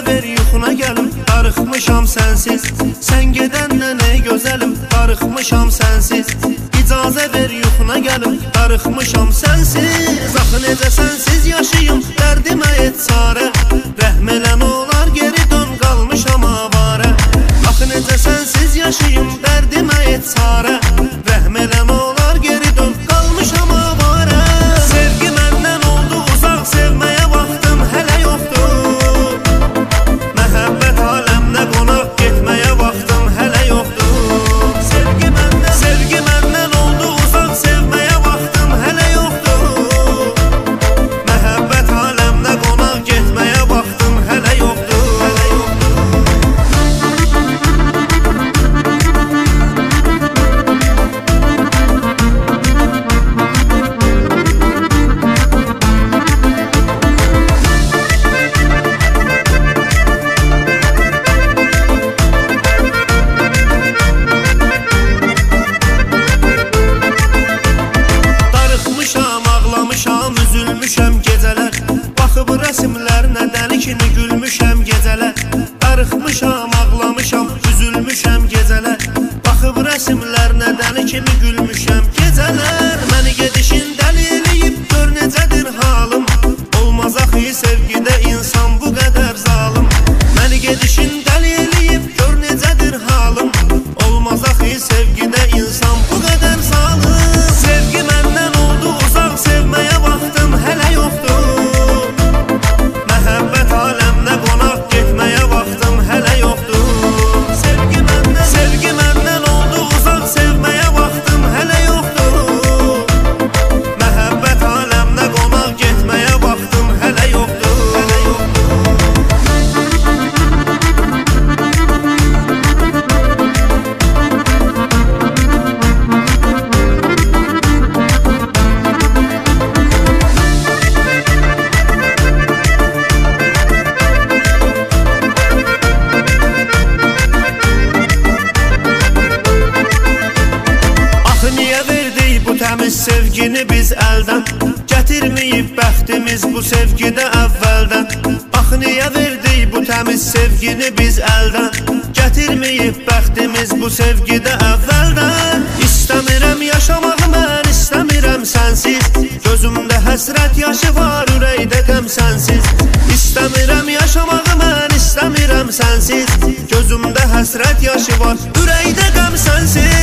ver yuxuna gəlim, darıxmışam sənsiz. Sən gedəndən ey gözəlim, darıxmışam sənsiz. İcazə ver yuxuna gəlim, darıxmışam sənsiz. Axı necə sənsiz yaşayım, dərdimə et çarə. Rəhm elə nə olar, geri dön, qalmışam avarə. Axı necə sənsiz yaşayım, dərdimə et çarə. Rəhm elə nə olar, geri dön, qalmışam avarə. Sevgi məndən oldu uzaq, sevməyə vaxtım hələ yoxdur. Məhəbbət aləmdə qonaq, getməyə vaxtım hələ yoxdur. Sevgi məndən oldu uzaq, sevməyə vaxtım hələ yoxdur. Məhəbbət aləmdə qonaq, getməyə vaxtım hələ yoxdur. Darıxmışam, ağlamışam, üzülmüşəm gecələr. Baxıb rəsimlərinə dəli kimi gülmüşəm gecələr. Darıxmışam, ağlamışam, üzülmüşəm gecələr. Baxıb rəsimlərinə dəli kimi gülmüşəm gecələr. Məni gedişin dəli eləyib, gör necədir halım. Olmaz axı sevgidə insan bu qədər zalım. Məni gedişin dəli eləyib, gör necədir halım. Olmaz axı sevgidə insan bu qədər zalım. Sevgi məndən oldu uzaq, sevməyə vaxtım hələ yoxdur. Məhəbbət aləmdə qonaq, getməyə vaxtım hələ yoxdur. Sevgi məndən oldu uzaq, sevməyə vaxtım hələ yoxdur. Məhəbbət aləmdə qonaq, getməyə vaxtım hələ yoxdur. Axı niyə verdik bu təmiz sevgini biz əldən? Gətirməyib bəxtimiz bu sevgidə əvvəldən. Axı niyə verdik bu təmiz sevgini biz əldən? Gətirməyib bəxtimiz bu sevgidə əvvəldən. İstəmirəm yaşamağı mən, istəmirəm sənsiz. Gözümdə həsrət yaşı var, ürəkdə qəm sənsiz. İstəmirəm yaşamağı mən, istəmirəm sənsiz. Gözümdə həsrət yaşı var, ürəkdə qəm sənsiz.